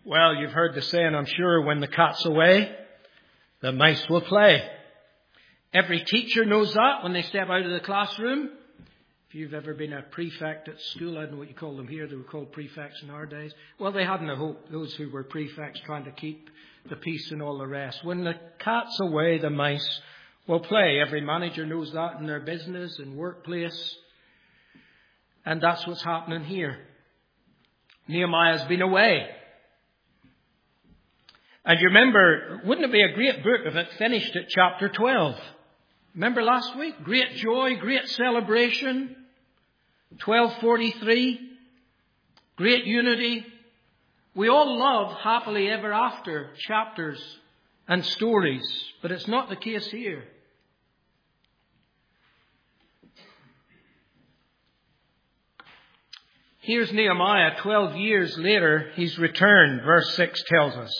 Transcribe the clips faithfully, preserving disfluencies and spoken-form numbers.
Well, you've heard the saying, I'm sure, when the cat's away, the mice will play. Every teacher knows that when they step out of the classroom. If you've ever been a prefect at school, I don't know what you call them here, they were called prefects in our days. Well, they hadn't a hope, those who were prefects trying to keep the peace and all the rest. When the cat's away, the mice will play. Every manager knows that in their business and workplace. And that's what's happening here. Nehemiah's been away. And you remember, wouldn't it be a great book if it finished at chapter twelve? Remember last week? Great joy, great celebration. twelve forty-three. Great unity. We all love happily ever after chapters and stories, but it's not the case here. Here's Nehemiah, twelve years later, he's returned, verse six tells us.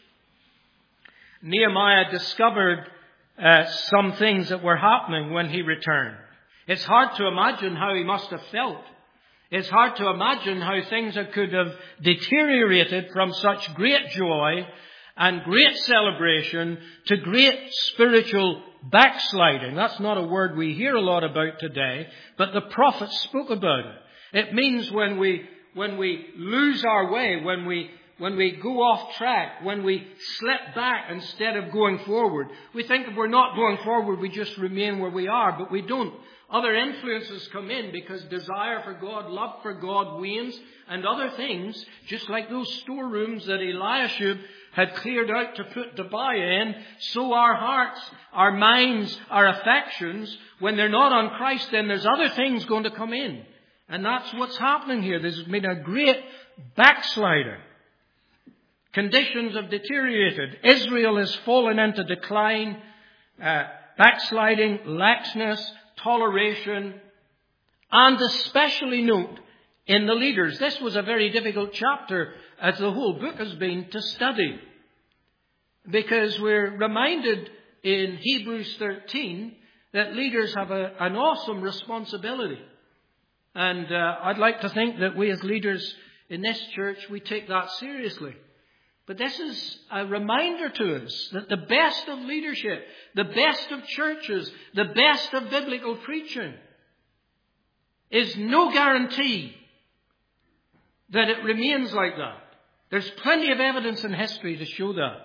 Nehemiah discovered uh, some things that were happening when he returned. It's hard to imagine how he must have felt. It's hard to imagine how things could have deteriorated from such great joy and great celebration to great spiritual backsliding. That's not a word we hear a lot about today, but the prophets spoke about it. It means when we when we lose our way, when we when we go off track, when we slip back instead of going forward. We think if we're not going forward, we just remain where we are, but we don't. Other influences come in because desire for God, love for God wanes, and other things, just like those storerooms that Eliashib had cleared out to put Tobiah in, so our hearts, our minds, our affections, when they're not on Christ, then there's other things going to come in. And that's what's happening here. There's been a great backslider. Conditions have deteriorated. Israel has fallen into decline, uh, backsliding, laxness, toleration, and especially note in the leaders. This was a very difficult chapter, as the whole book has been, to study. Because we're reminded in Hebrews thirteen that leaders have a, an awesome responsibility. And uh, I'd like to think that we as leaders in this church, we take that seriously. But this is a reminder to us that the best of leadership, the best of churches, the best of biblical preaching is no guarantee that it remains like that. There's plenty of evidence in history to show that.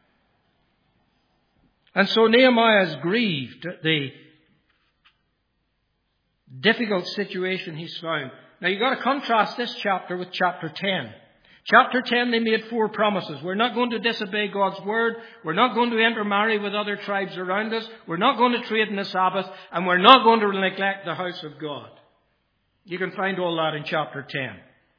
And so Nehemiah is grieved at the difficult situation he's found. Now you've got to contrast this chapter with chapter ten. Chapter ten, they made four promises. We're not going to disobey God's word. We're not going to intermarry with other tribes around us. We're not going to trade in the Sabbath. And we're not going to neglect the house of God. You can find all that in chapter ten.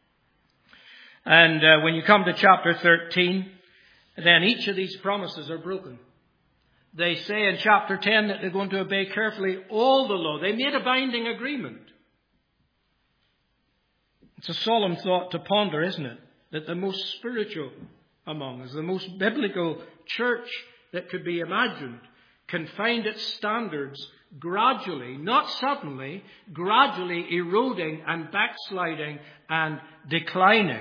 And uh, when you come to chapter thirteen, then each of these promises are broken. They say in chapter ten that they're going to obey carefully all the law. They made a binding agreement. It's a solemn thought to ponder, isn't it? That the most spiritual among us, the most biblical church that could be imagined, can find its standards gradually, not suddenly, gradually eroding and backsliding and declining.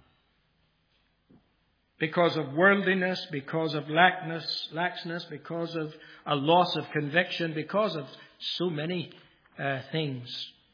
Because of worldliness, because of laxness, laxness, because of a loss of conviction, because of so many uh, things.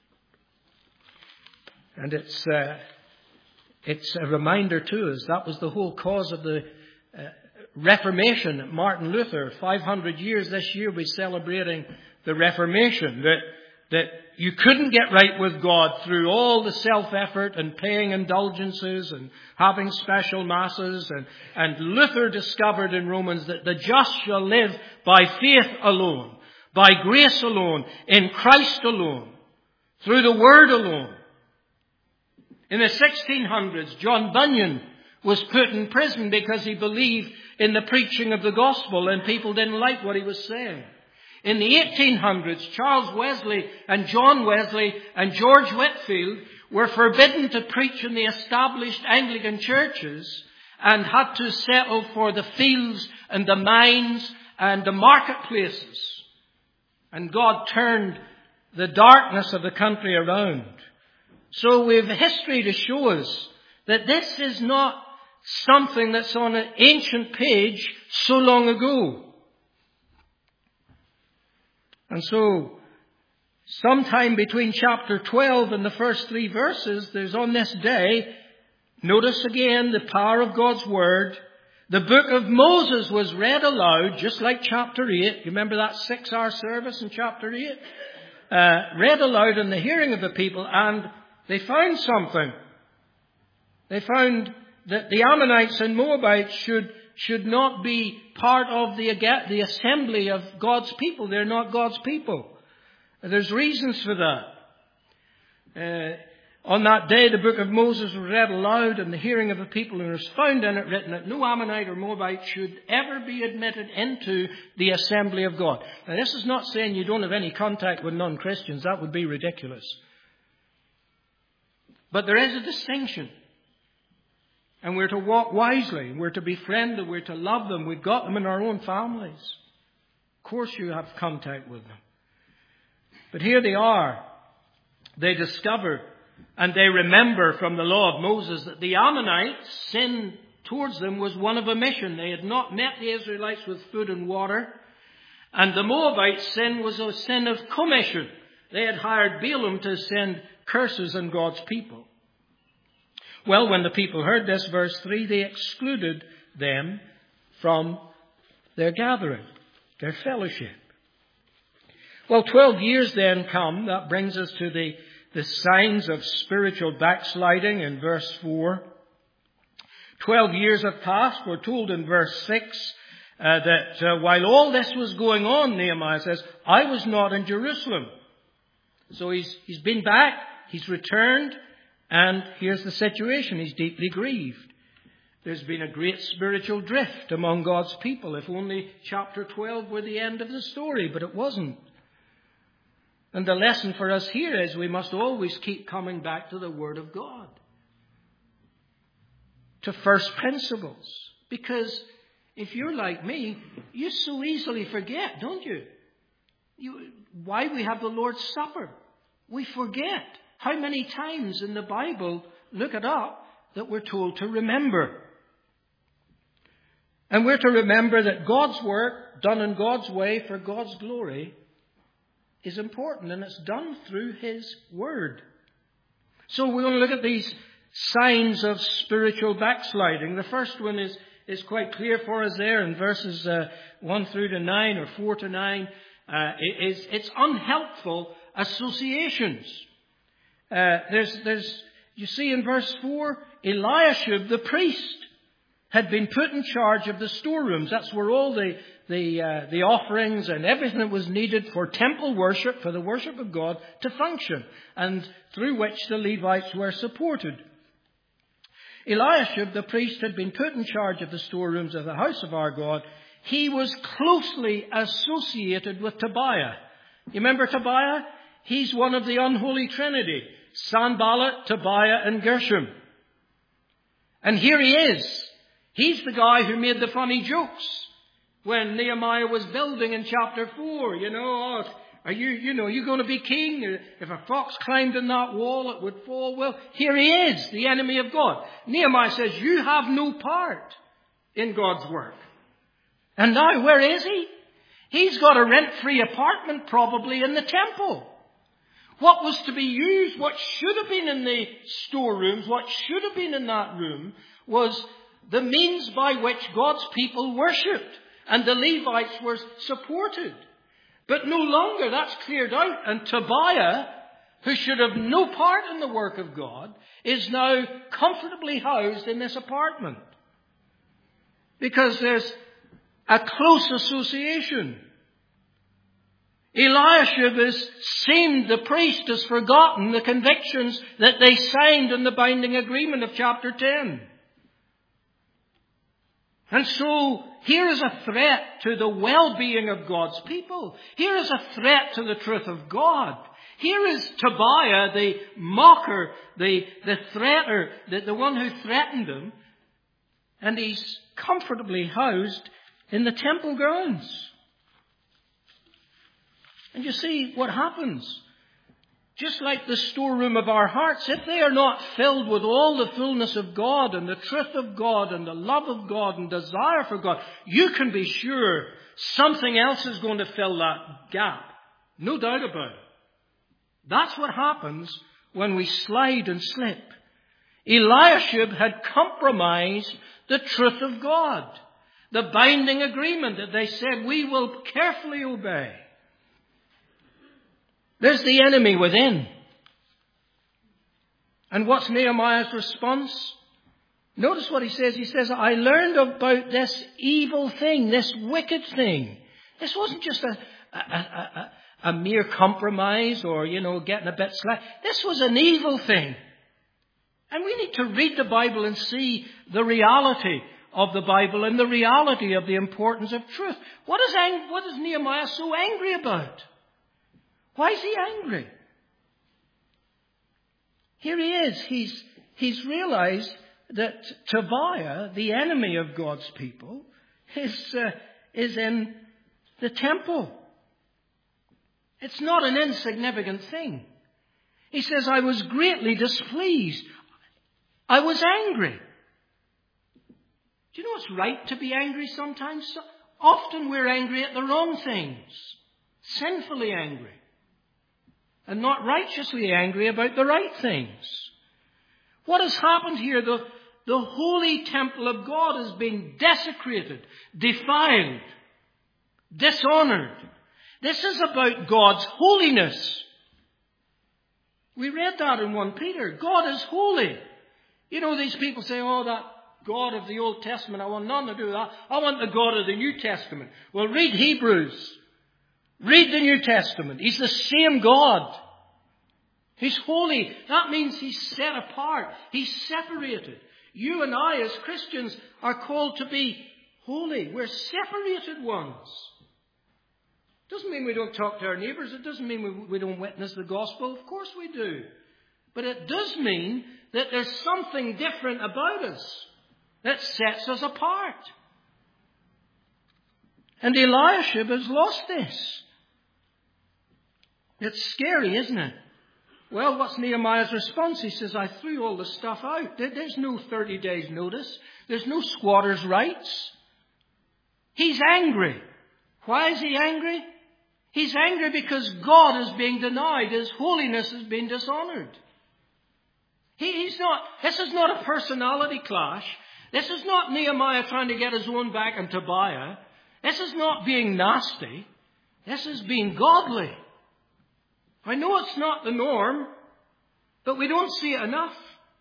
And it's uh, it's a reminder to us that was the whole cause of the uh, Reformation. Martin Luther, five hundred years this year, we're celebrating the Reformation. That that you couldn't get right with God through all the self-effort and paying indulgences and having special masses. And, and Luther discovered in Romans that the just shall live by faith alone, by grace alone, in Christ alone, through the Word alone. In the sixteen hundreds, John Bunyan was put in prison because he believed in the preaching of the gospel and people didn't like what he was saying. In the eighteen hundreds, Charles Wesley and John Wesley and George Whitefield were forbidden to preach in the established Anglican churches and had to settle for the fields and the mines and the marketplaces. And God turned the darkness of the country around. So we have history to show us that this is not something that's on an ancient page so long ago. And so, sometime between chapter twelve and the first three verses, there's on this day, notice again the power of God's Word. The book of Moses was read aloud, just like chapter eight. You remember that six-hour service in chapter eight? Uh, read aloud in the hearing of the people, and they found something. They found that the Ammonites and Moabites should should not be part of the, the assembly of God's people. They're not God's people. There's reasons for that. Uh, on that day, the book of Moses was read aloud in the hearing of the people, and it was found in it written that no Ammonite or Moabite should ever be admitted into the assembly of God. Now, this is not saying you don't have any contact with non-Christians. That would be ridiculous. But there is a distinction. And we're to walk wisely. We're to befriend them. We're to love them. We've got them in our own families. Of course you have contact with them. But here they are. They discover and they remember from the law of Moses that the Ammonites' sin towards them was one of omission. They had not met the Israelites with food and water. And the Moabites' sin was a sin of commission. They had hired Balaam to send curses on God's people. Well, when the people heard this, verse three, they excluded them from their gathering, their fellowship. Well, twelve years then come. That brings us to the, the signs of spiritual backsliding in verse four. Twelve years have passed. We're told in verse six uh, that uh, while all this was going on, Nehemiah says, I was not in Jerusalem. So he's he's been back, he's returned. And here's the situation. He's deeply grieved. There's been a great spiritual drift among God's people. If only chapter twelve were the end of the story, but it wasn't. And the lesson for us here is we must always keep coming back to the Word of God. To first principles. Because if you're like me, you so easily forget, don't you? you why we have the Lord's Supper. We forget. How many times in the Bible, look it up, that we're told to remember. And we're to remember that God's work, done in God's way for God's glory, is important. And it's done through His Word. So we're going to look at these signs of spiritual backsliding. The first one is, is quite clear for us there in verses uh, one through to nine or four to nine. Uh, it is, it's unhelpful associations. Uh, there's, there's, you see in verse four, Eliashib, the priest, had been put in charge of the storerooms. That's where all the, the, uh, the offerings and everything that was needed for temple worship, for the worship of God, to function, and through which the Levites were supported. Eliashib, the priest, had been put in charge of the storerooms of the house of our God. He was closely associated with Tobiah. You remember Tobiah? He's one of the unholy trinity. Sanballat, Tobiah, and Gershom. And here he is. He's the guy who made the funny jokes when Nehemiah was building in chapter four. You know, oh, are you, you know, you going to be king? If a fox climbed in that wall, it would fall. Well, here he is, the enemy of God. Nehemiah says, you have no part in God's work. And now, where is he? He's got a rent-free apartment probably in the temple. What was to be used, what should have been in the storerooms, what should have been in that room, was the means by which God's people worshipped. And the Levites were supported. But no longer, that's cleared out. And Tobiah, who should have no part in the work of God, is now comfortably housed in this apartment. Because there's a close association. Eliashib has seemed, the priest has forgotten the convictions that they signed in the binding agreement of chapter ten. And so here is a threat to the well-being of God's people. Here is a threat to the truth of God. Here is Tobiah, the mocker, the, the threater, the, the one who threatened them. And he's comfortably housed in the temple grounds. And you see what happens. just like the storeroom of our hearts, if they are not filled with all the fullness of God and the truth of God and the love of God and desire for God, you can be sure something else is going to fill that gap. No doubt about it. That's what happens when we slide and slip. Eliashib had compromised the truth of God, the binding agreement that they said we will carefully obey. There's the enemy within. And what's Nehemiah's response? Notice what he says. He says, I learned about this evil thing, this wicked thing. This wasn't just a, a, a, a, a mere compromise or, you know, getting a bit slack. This was an evil thing. And we need to read the Bible and see the reality of the Bible and the reality of the importance of truth. What is, ang- what is Nehemiah so angry about? Why is he angry? Here he is. He's, he's realized that Tobiah, the enemy of God's people, is, uh, is in the temple. It's not an insignificant thing. He says, I was greatly displeased. I was angry. Do you know it's right to be angry sometimes? Often we're angry at the wrong things. Sinfully angry. And not righteously angry about the right things. What has happened here? The, the holy temple of God is being desecrated, defiled, dishonored. This is about God's holiness. We read that in First Peter. God is holy. You know, these people say, oh, that God of the Old Testament, I want none to do that. I want the God of the New Testament. Well, read Hebrews. Read the New Testament. He's the same God. He's holy. That means he's set apart. He's separated. You and I as Christians are called to be holy. We're separated ones. Doesn't mean we don't talk to our neighbours. It doesn't mean we, we don't witness the gospel. Of course we do. But it does mean that there's something different about us that sets us apart. And Eliashib has lost this. It's scary, isn't it? Well, what's Nehemiah's response? He says, I threw all the stuff out. There's no thirty days notice. There's no squatters' rights. He's angry. Why is he angry? He's angry because God is being denied. His holiness is being dishonored. He, he's not, this is not a personality clash. This is not Nehemiah trying to get his own back on Tobiah. This is not being nasty. This is being godly. I know it's not the norm, but we don't see it enough.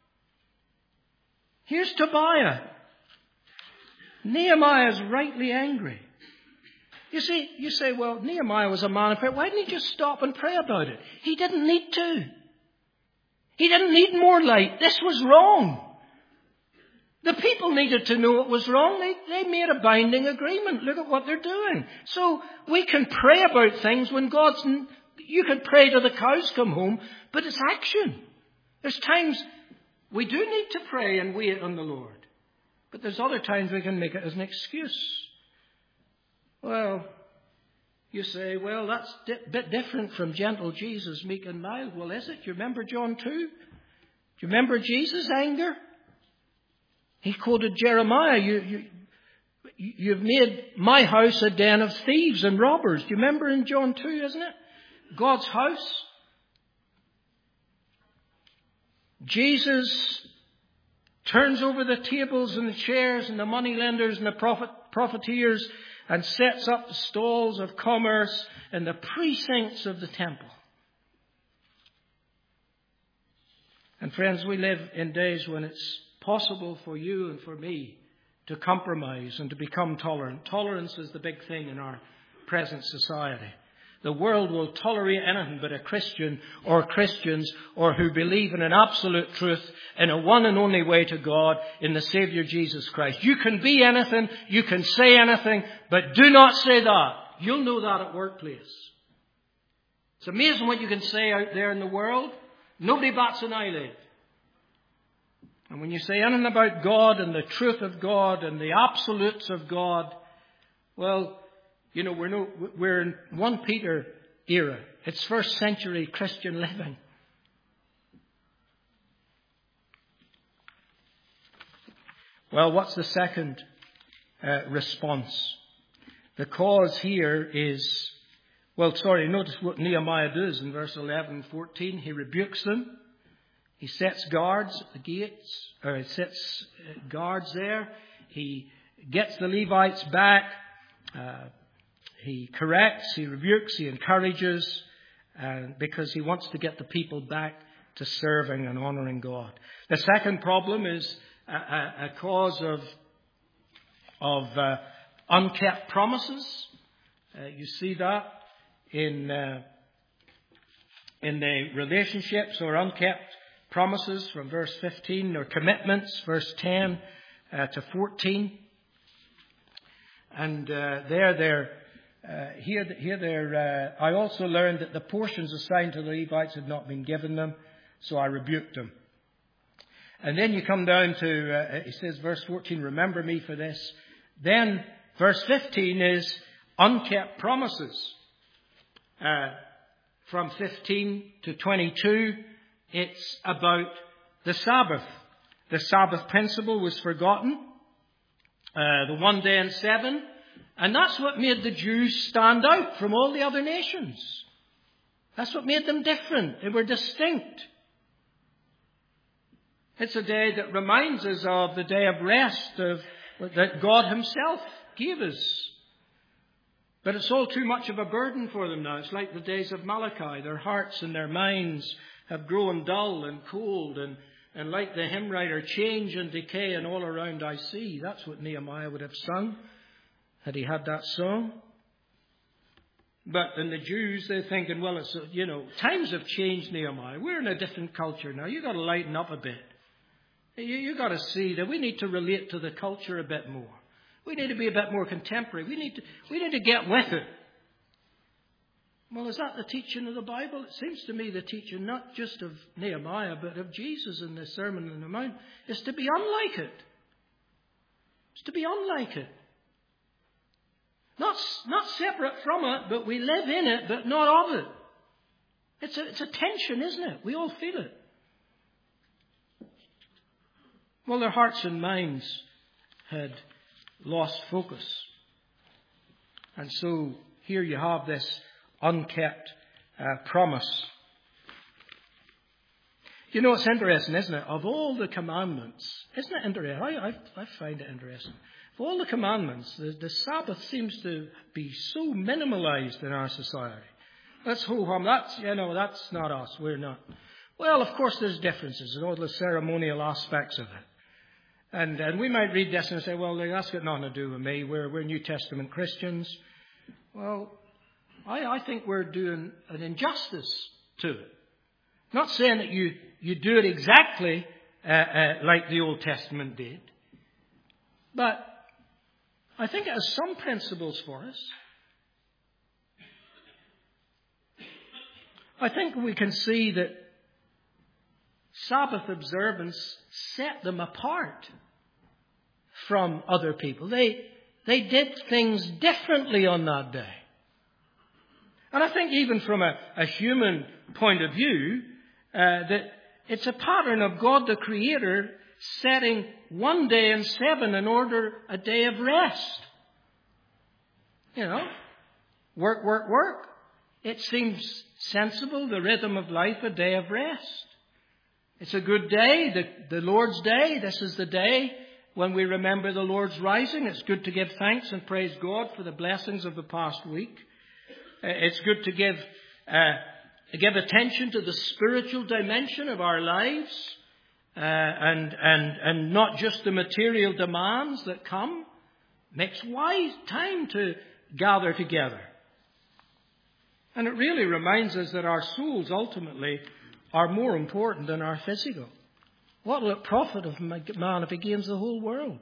Here's Tobiah. Nehemiah is rightly angry. You see, you say, well, Nehemiah was a man of prayer. Why didn't he just stop and pray about it? He didn't need to. He didn't need more light. This was wrong. The people needed to know it was wrong. They, they made a binding agreement. Look at what they're doing. So we can pray about things when God's... You can pray till the cows come home, but it's action. There's times we do need to pray and wait on the Lord. But there's other times we can make it as an excuse. Well, you say, well, that's a di- bit different from gentle Jesus, meek and mild. Well, is it? You remember John two? Do you remember Jesus' anger? He quoted Jeremiah. You, you, you've made my house a den of thieves and robbers. Do you remember in John two, isn't it? God's house. Jesus turns over the tables and the chairs and the moneylenders and the prophet, profiteers and sets up the stalls of commerce in the precincts of the temple. And friends, we live in days when it's possible for you and for me to compromise and to become tolerant. Tolerance is the big thing in our present society. The world will tolerate anything but a Christian or Christians or who believe in an absolute truth in a one and only way to God in the Savior Jesus Christ. You can be anything, you can say anything, but do not say that. You'll know that at workplace. It's amazing what you can say out there in the world. Nobody bats an eyelid. And when you say anything about God and the truth of God and the absolutes of God, well, you know, we're, no, we're in First Peter era. It's first century Christian living. Well, what's the second uh, response? The cause here is, well, sorry, notice what Nehemiah does in verse eleven and fourteen. He rebukes them. He sets guards at the gates, or he sets guards there. He gets the Levites back. Uh, he corrects, he rebukes, he encourages, uh, because he wants to get the people back to serving and honouring God. The second problem is a, a, a cause of, of uh, unkept promises. Uh, you see that in, uh, in the relationships or unkept promises from verse fifteen, or commitments, verse ten uh, to fourteen. And uh, there, there, uh, here, here, there. Uh, I also learned that the portions assigned to the Levites had not been given them, so I rebuked them. And then you come down to, uh, he says, verse fourteen, remember me for this. Then verse fifteen is unkept promises. Uh, from fifteen to twenty-two, it's about the Sabbath. The Sabbath principle was forgotten. Uh, the one day in seven. And that's what made the Jews stand out from all the other nations. That's what made them different. They were distinct. It's a day that reminds us of the day of rest of, that God himself gave us. But it's all too much of a burden for them now. It's like the days of Malachi. Their hearts and their minds have grown dull and cold, and, and like the hymn writer, change and decay and all around I see. That's what Nehemiah would have sung had he had that song. But in the Jews, they're thinking, well, it's, you know, times have changed, Nehemiah. We're in a different culture now. You've got to lighten up a bit. You, you've got to see that we need to relate to the culture a bit more. We need to be a bit more contemporary. We need to, we need to get with it. Well, is that the teaching of the Bible? It seems to me the teaching not just of Nehemiah, but of Jesus in the Sermon on the Mount, is to be unlike it. It's to be unlike it. Not, not separate from it, but we live in it, but not of it. It's a, it's a tension, isn't it? We all feel it. Well, their hearts and minds had lost focus. And so here you have this unkept uh, promise. You know, it's interesting, isn't it? Of all the commandments, isn't it interesting? I, I, I find it interesting. Of all the commandments, the, the Sabbath seems to be so minimalized in our society. Let's ho hum. That's, you know, that's not us. We're not. Well, of course, there's differences in all the ceremonial aspects of it. And, and we might read this and say, well, that's got nothing to do with me. We're, we're New Testament Christians. Well, I, I think we're doing an injustice to it. Not saying that you, you do it exactly uh, uh, like the Old Testament did. But I think it has some principles for us. I think we can see that Sabbath observance set them apart from other people. They, they did things differently on that day. And I think even from a, a human point of view, uh, that it's a pattern of God the Creator setting one day in seven in order a day of rest. You know, work, work, work. It seems sensible, the rhythm of life, a day of rest. It's a good day, the, the Lord's Day. This is the day when we remember the Lord's rising. It's good to give thanks and praise God for the blessings of the past week. It's good to give uh, give attention to the spiritual dimension of our lives, uh, and and and not just the material demands that come. Makes wise time to gather together. And it really reminds us that our souls ultimately are more important than our physical. What will it profit of man if he gains the whole world?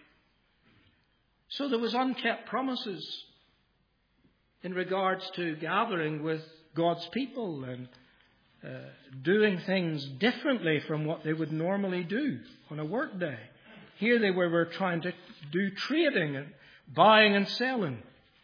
So there was unkept promises in regards to gathering with God's people and uh, doing things differently from what they would normally do on a work day. Here they were, were trying to do trading and buying and selling.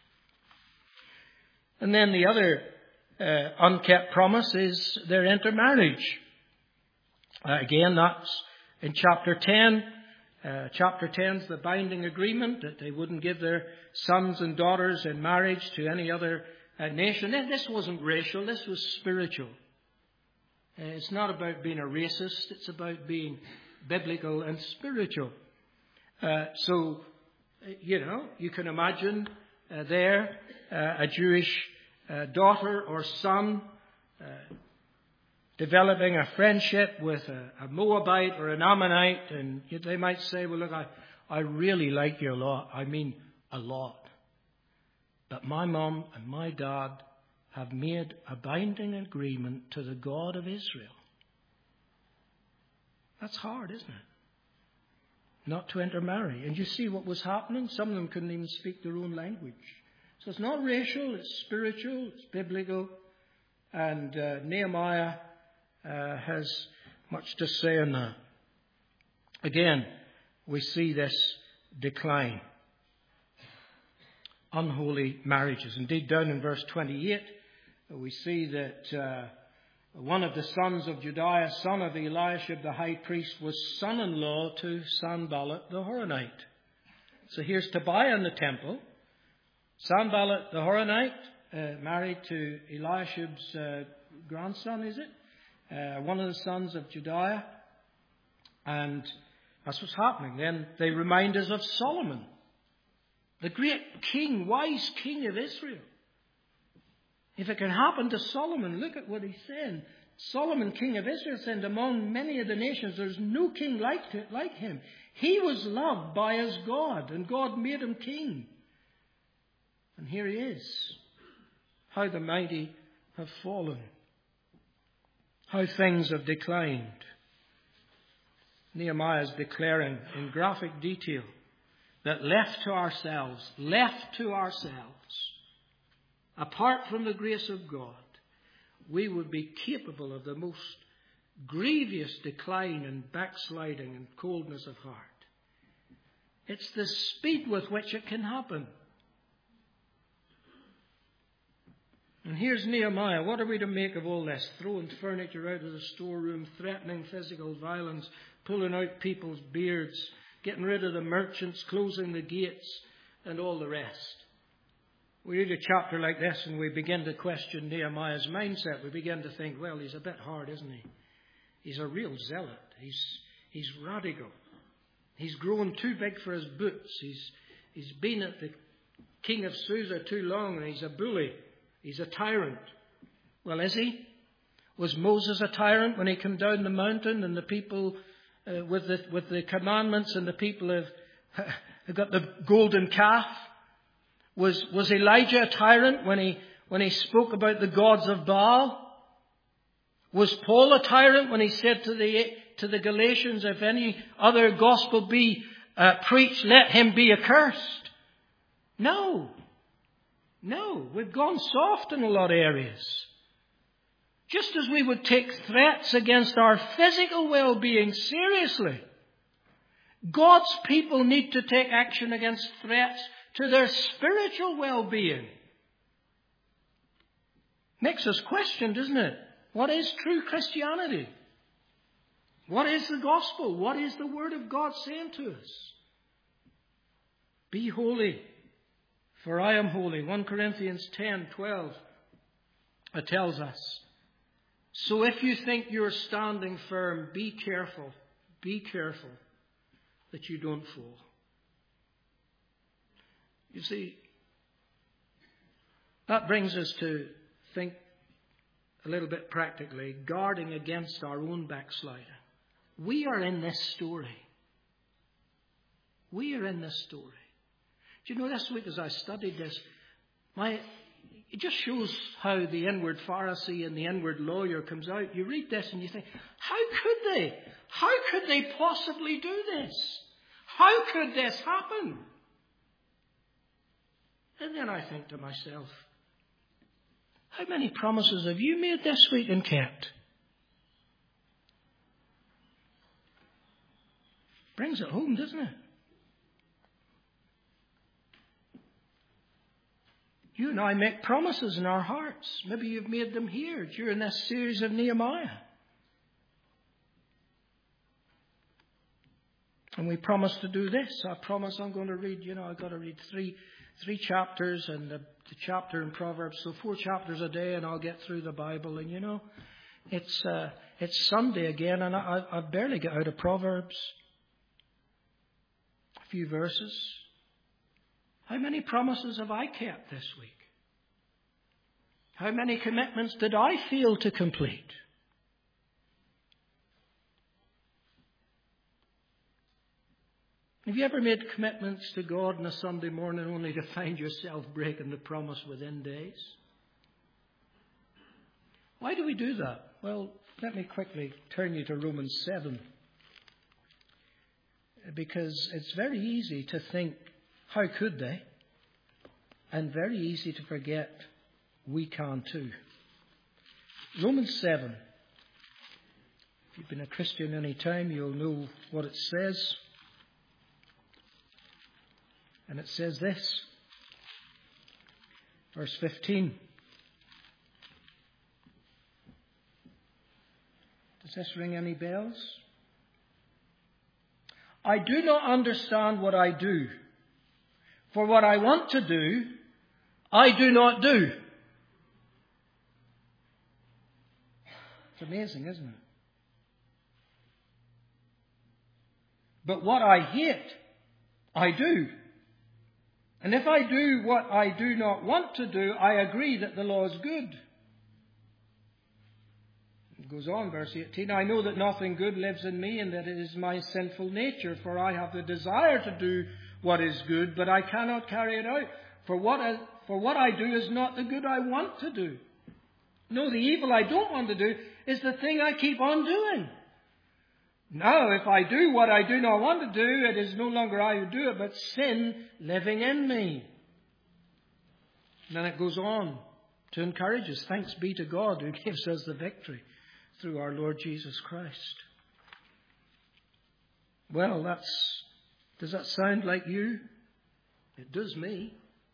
And then the other uh, unkept promise is their intermarriage. Uh, again, that's in chapter ten. Uh, chapter ten is the binding agreement that they wouldn't give their sons and daughters in marriage to any other uh, nation. This wasn't racial, this was spiritual. Uh, it's not about being a racist, it's about being biblical and spiritual. Uh, so, uh, you know, you can imagine uh, there uh, a Jewish uh, daughter or son uh, developing a friendship with a, a Moabite or an Ammonite, and they might say, well, look, I, I really like you a lot. I mean, a lot. But my mom and my dad have made a binding agreement to the God of Israel. That's hard, isn't it? Not to intermarry. And you see what was happening? Some of them couldn't even speak their own language. So it's not racial, it's spiritual, it's biblical. And uh, Nehemiah uh, has much to say on that. Again, we see this decline. Unholy marriages. Indeed, down in verse twenty-eight, we see that uh, one of the sons of Jediah, son of Eliashib the high priest, was son-in-law to Sanballat the Horonite. So here's Tobiah in the temple. Sanballat the Horonite, uh, married to Eliashib's uh, grandson, is it? Uh, one of the sons of Jediah. And that's what's happening. Then they remind us of Solomon, the great king, wise king of Israel. If it can happen to Solomon, look at what he's saying. Solomon, king of Israel, said, among many of the nations, there's no king like, like him. He was loved by his God, and God made him king. And here he is. How the mighty have fallen. How things have declined. Nehemiah is declaring in graphic detail that left to ourselves, left to ourselves, apart from the grace of God, we would be capable of the most grievous decline and backsliding and coldness of heart. It's the speed with which it can happen. And here's Nehemiah. What are we to make of all this? Throwing furniture out of the storeroom, threatening physical violence, pulling out people's beards, getting rid of the merchants, closing the gates, and all the rest. We read a chapter like this and we begin to question Nehemiah's mindset. We begin to think, well, he's a bit hard, isn't he? He's a real zealot. He's, he's radical. He's grown too big for his boots. He's, he's been at the king of Susa too long, and he's a bully. He's a tyrant. Well, is he? Was Moses a tyrant when he came down the mountain and the people uh, with the with the commandments and the people have, have got the golden calf? Was was Elijah a tyrant when he when he spoke about the gods of Baal? Was Paul a tyrant when he said to the to the Galatians, if any other gospel be uh, preached, let him be accursed? No. No, we've gone soft in a lot of areas. Just as we would take threats against our physical well-being seriously, God's people need to take action against threats to their spiritual well-being. Makes us question, doesn't it? What is true Christianity? What is the gospel? What is the word of God saying to us? Be holy, for I am holy. First Corinthians ten twelve it tells us. So if you think you're standing firm, be careful. Be careful that you don't fall. You see, that brings us to think a little bit practically, guarding against our own backsliding. We are in this story. We are in this story. Do you know, this week as I studied this, my it just shows how the inward Pharisee and the inward lawyer comes out. You read this and you think, how could they? How could they possibly do this? How could this happen? And then I think to myself, how many promises have you made this week and kept? Brings it home, doesn't it? You and I make promises in our hearts. Maybe you've made them here during this series of Nehemiah. And we promise to do this. I promise I'm going to read, you know, I've got to read three three chapters and the, the chapter in Proverbs. So four chapters a day and I'll get through the Bible. And, you know, it's uh, it's Sunday again and I, I barely get out of Proverbs. A few verses. How many promises have I kept this week? How many commitments did I fail to complete? Have you ever made commitments to God on a Sunday morning only to find yourself breaking the promise within days? Why do we do that? Well, let me quickly turn you to Romans seven. Because it's very easy to think, how could they? And very easy to forget, we can too. Romans seven. If you've been a Christian any time, you'll know what it says. And it says this, verse fifteen. Does this ring any bells? I do not understand what I do, for what I want to do, I do not do. It's amazing, isn't it? But what I hate, I do. And if I do what I do not want to do, I agree that the law is good. It goes on, verse eighteen. I know that nothing good lives in me and that it is my sinful nature, for I have the desire to do what is good, but I cannot carry it out. For what I, for what I do is not the good I want to do. No, the evil I don't want to do is the thing I keep on doing. Now, if I do what I do not want to do, it is no longer I who do it, but sin living in me. And then it goes on to encourage us. Thanks be to God who gives us the victory through our Lord Jesus Christ. Well, that's, does that sound like you? It does me.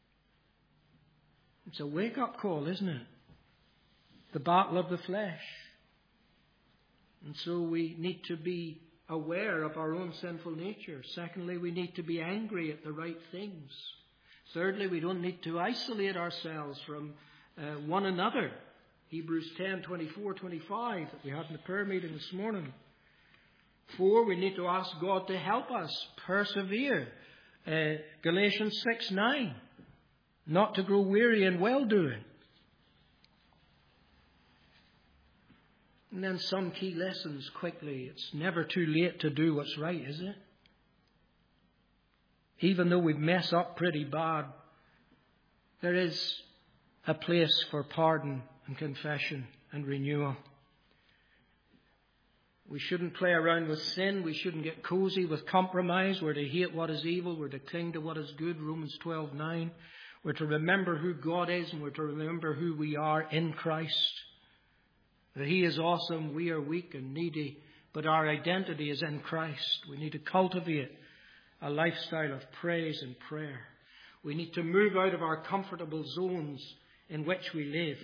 It's a wake-up call, isn't it? The battle of the flesh. And so we need to be aware of our own sinful nature. Secondly, we need to be angry at the right things. Thirdly, we don't need to isolate ourselves from uh, one another. Hebrews ten, twenty-four, twenty-five that we had in the prayer meeting this morning. Four, we need to ask God to help us persevere. Uh, Galatians six, nine. Not to grow weary in well-doing. And then some key lessons quickly. It's never too late to do what's right, is it? Even though we mess up pretty bad, there is a place for pardon and confession and renewal. We shouldn't play around with sin. We shouldn't get cozy with compromise. We're to hate what is evil. We're to cling to what is good. Romans twelve, nine. We're to remember who God is and we're to remember who we are in Christ. That He is awesome, we are weak and needy, but our identity is in Christ. We need to cultivate a lifestyle of praise and prayer. We need to move out of our comfortable zones in which we live.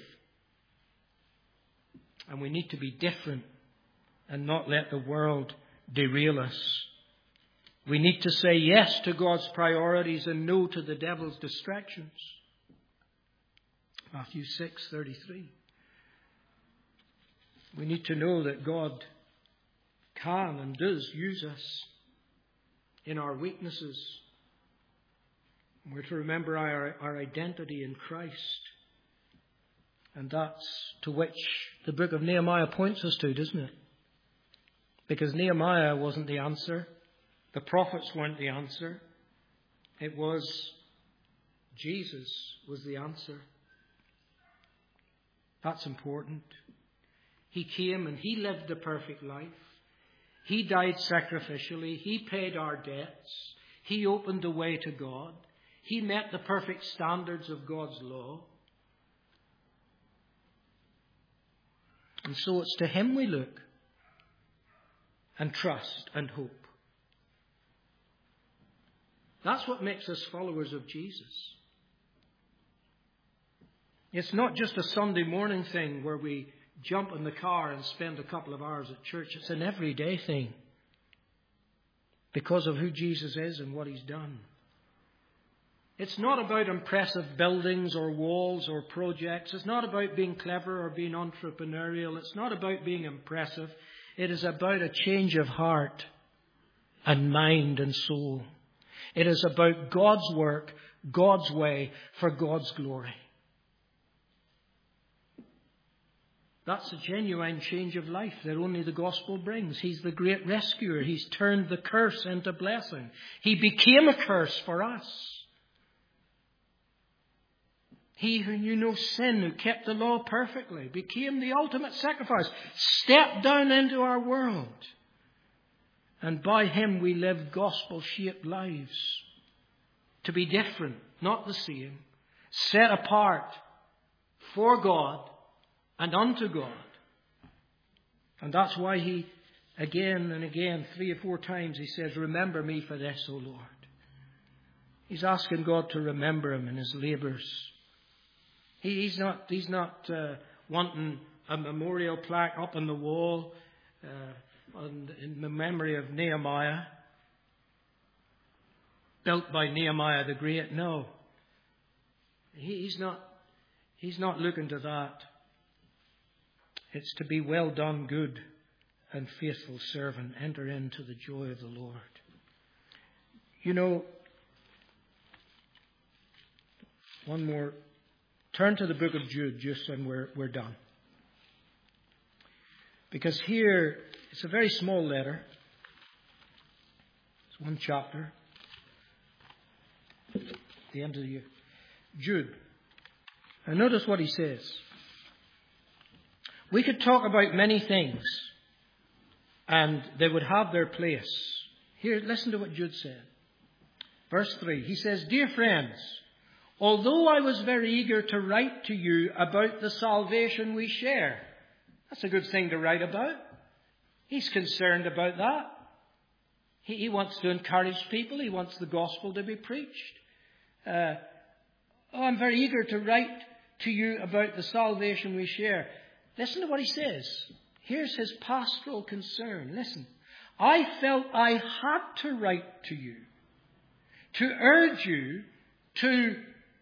And we need to be different and not let the world derail us. We need to say yes to God's priorities and no to the devil's distractions. Matthew six, thirty-three. We need to know that God can and does use us in our weaknesses. We're to remember our, our identity in Christ. And that's to which the book of Nehemiah points us to, doesn't it? Because Nehemiah wasn't the answer. The prophets weren't the answer. It was Jesus was the answer. That's important. He came and He lived the perfect life. He died sacrificially. He paid our debts. He opened the way to God. He met the perfect standards of God's law. And so it's to Him we look and trust and hope. That's what makes us followers of Jesus. It's not just a Sunday morning thing where we jump in the car and spend a couple of hours at church. It's an everyday thing. because of who Jesus is and what He's done. It's not about impressive buildings or walls or projects. It's not about being clever or being entrepreneurial. It's not about being impressive. It is about a change of heart and mind and soul. It is about God's work, God's way, for God's glory. That's a genuine change of life that only the gospel brings. He's the great rescuer. He's turned the curse into blessing. He became a curse for us. He who knew no sin, who kept the law perfectly, became the ultimate sacrifice, stepped down into our world. And by Him we live gospel-shaped lives. To be different, not the same. Set apart for God and unto God. And that's why He, again and again, three or four times, He says, remember me for this, O Lord. He's asking God to remember Him in His labours. He, he's not, he's not uh, wanting a memorial plaque up on the wall uh, on, in the memory of Nehemiah, built by Nehemiah the Great. No. He, he's not, he's not looking to that. It's to be well done, good and faithful servant. Enter into the joy of the Lord. You know, one more. Turn to the book of Jude just and we're, we're done. Because here, it's a very small letter. It's one chapter. At the end of the year. Jude. And notice what he says. We could talk about many things, and they would have their place. Here, listen to what Jude said. Verse three. He says, dear friends, although I was very eager to write to you about the salvation we share. That's a good thing to write about. He's concerned about that. He, he wants to encourage people. He wants the gospel to be preached. Uh, oh, I'm very eager to write to you about the salvation we share. Listen to what he says. Here's his pastoral concern. Listen. I felt I had to write to you to urge you to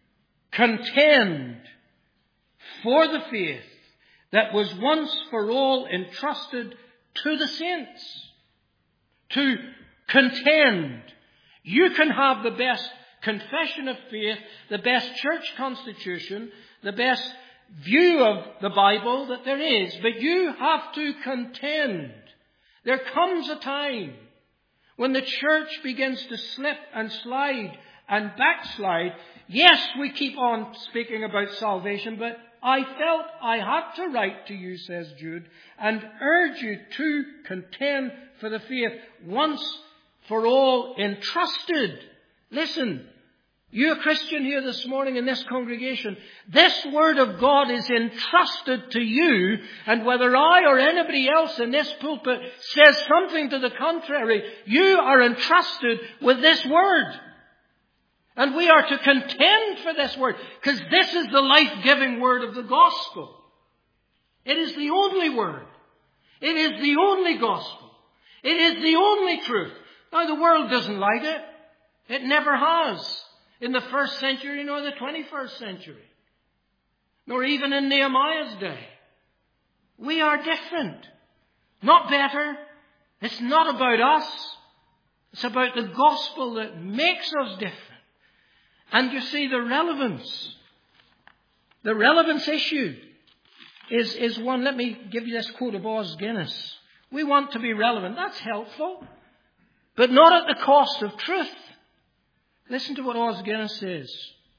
contend for the faith that was once for all entrusted to the saints. To contend. You can have the best confession of faith, the best church constitution, the best view of the Bible that there is, but you have to contend. There comes a time when the church begins to slip and slide and backslide. Yes, we keep on speaking about salvation, but I felt I had to write to you, says Jude, and urge you to contend for the faith once for all entrusted. Listen, you a Christian here this morning in this congregation, this word of God is entrusted to you, and whether I or anybody else in this pulpit says something to the contrary, you are entrusted with this word. And we are to contend for this word, because this is the life-giving word of the gospel. It is the only word. It is the only gospel. It is the only truth. Now, the world doesn't like it. It never has. In the first century nor the twenty-first century. Nor even in Nehemiah's day. We are different. Not better. It's not about us. It's about the gospel that makes us different. And you see the relevance. The relevance issue is, is one. Let me give you this quote of Os Guinness. We want to be relevant. That's helpful. But not at the cost of truth. Listen to what Os Guinness says.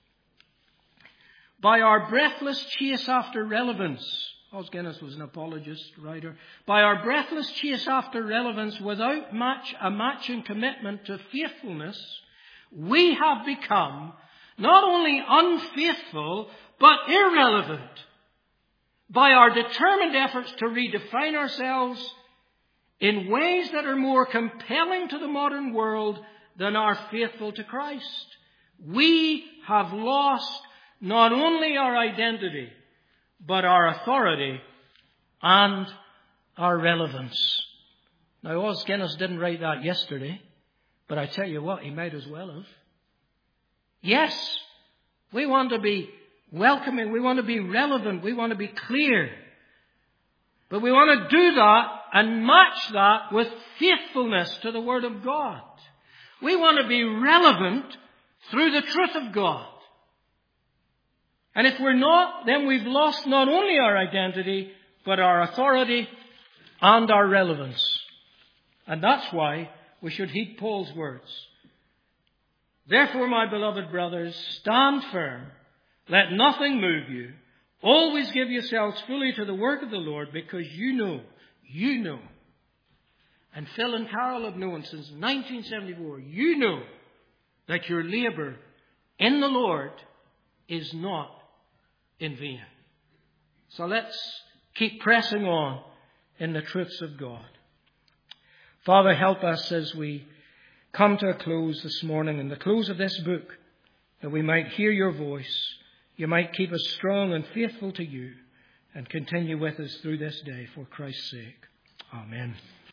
By our breathless chase after relevance, Os Guinness was an apologist writer, by our breathless chase after relevance without match, a matching commitment to faithfulness, we have become not only unfaithful, but irrelevant. By our determined efforts to redefine ourselves in ways that are more compelling to the modern world than are faithful to Christ. We have lost not only our identity, but our authority and our relevance. Now, Os Guinness didn't write that yesterday. But I tell you what, he might as well have. Yes, we want to be welcoming. We want to be relevant. We want to be clear. But we want to do that and match that with faithfulness to the Word of God. We want to be relevant through the truth of God. And if we're not, then we've lost not only our identity, but our authority and our relevance. And that's why we should heed Paul's words. Therefore, my beloved brothers, stand firm. Let nothing move you. Always give yourselves fully to the work of the Lord, because you know, you know, and Phil and Carol have known since nineteen seventy-four, you know that your labour in the Lord is not in vain. So let's keep pressing on in the truths of God. Father, help us as we come to a close this morning, in the close of this book, that we might hear your voice. You might keep us strong and faithful to you, and continue with us through this day for Christ's sake. Amen.